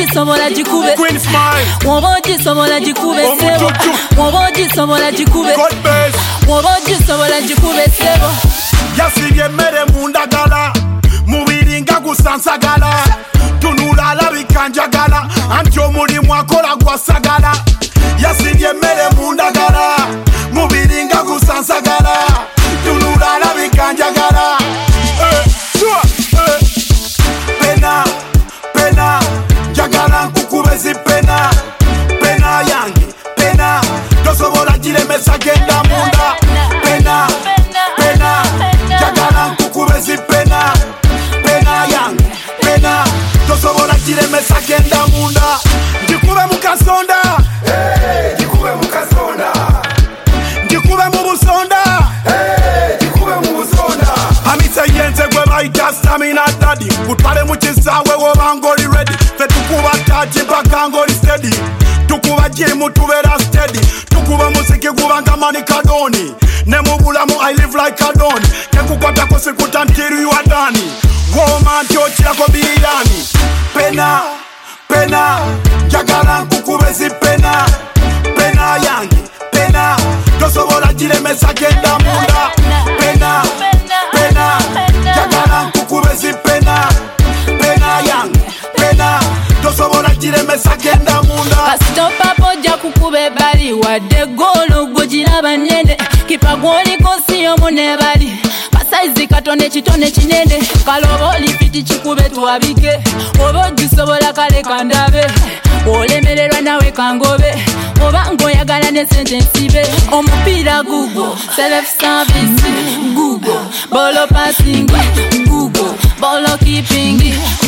ogisobola gikube Queen Smile woba ogisobola gikube sebo woba ogisobola gikube woba ogisobola gikube sebo yasibye emmere mu ndagala mubiri nga gusansagala tunula alabika njagala anti omulimu akola gwasagala yasibye emmere mu ndagala mubiri nga gusansagala tunula alabika njagala pena pena njagala nkukube zipena pena yange pena tosobola giremesa genda munda pena pena njagala nkukube zipena pena yange pena tosobola giremesa genda munda ngikube mu kasonda ngikube mu kasonda ngikube mu busonda ngikube mu busonda amise yenze gwe bayita stamina daddy kutwale mu kisaawe wobanga oli ready fe tukuba taji mpaka ng'oli steady tukuba jimu tubeera steady tukuba muziki gubanga mani kadoni ne mu bulamu I live like kadoni tekukwatako sikuta ntiru yuadani woma nti okirako birani pena pena njagala nkukube zipena pena yange pena tosobola giremesa genda munda pena pena njagala nkukube zipena pena yange pena tosobola giremesa genda munda kasitopapo ojja kukuba ebali wadde goolo gugiraba nnene kipa gwoliko siyomu nebali kasaizi katone kitone kinene kaloba olifiti kikube twabike oba ogisobola kale kandabe olemererwa nawe kangobe oba ng'oyagala ne sente nsibe omupiira gugo self service gugo bolo passing gugo bolo keeping